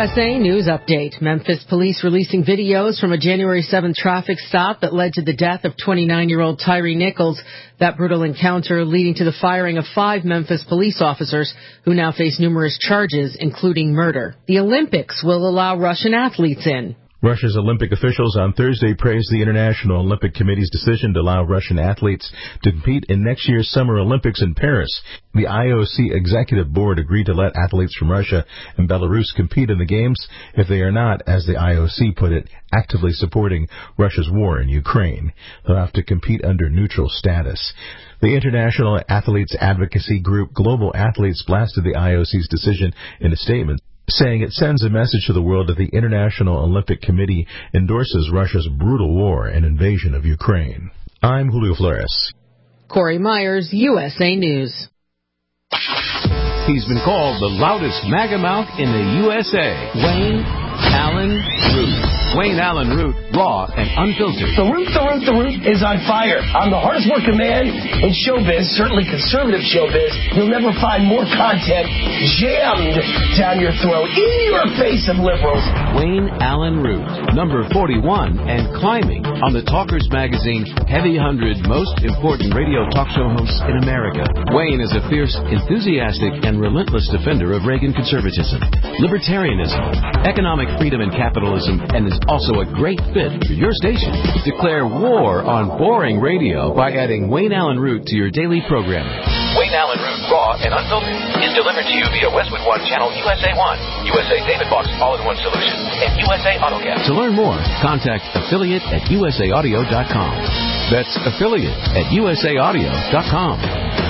USA News Update. Memphis police releasing videos from a January 7th traffic stop that led to the death of 29-year-old Tyree Nichols. That brutal encounter leading to the firing of 5 Memphis police officers who now face numerous charges, including murder. The Olympics will allow Russian athletes in. Russia's Olympic officials on Thursday praised the International Olympic Committee's decision to allow Russian athletes to compete in next year's Summer Olympics in Paris. The IOC Executive Board agreed to let athletes from Russia and Belarus compete in the Games if they are not, as the IOC put it, actively supporting Russia's war in Ukraine. They'll have to compete under neutral status. The International Athletes Advocacy Group Global Athletes blasted the IOC's decision in a statement, saying it sends a message to the world that the International Olympic Committee endorses Russia's brutal war and invasion of Ukraine. I'm Julio Flores. Corey Myers, USA News. He's been called the loudest MAGA mouth in the USA. Wayne Allyn Root. Wayne Allyn Root, raw and unfiltered. The Root is on fire. I'm the hardest working man in showbiz, certainly conservative showbiz. You'll never find more content jammed down your throat, in your face of liberals. Wayne Allyn Root, number 41 and climbing on the Talkers Magazine Heavy 100 Most Important Radio Talk Show Hosts in America. Wayne is a fierce, enthusiastic, and relentless defender of Reagan conservatism, libertarianism, economic freedom and capitalism, and is also a great fit for your station. Declare war on boring radio by adding Wayne Allyn Root to your daily programming. Wayne Allyn Root, raw and unfiltered, is delivered to you via Westwood One Channel USA 1, USA David Box All-in-One Solution, and USA AutoCast. To learn more, contact affiliate@usaaudio.com. That's affiliate@usaaudio.com.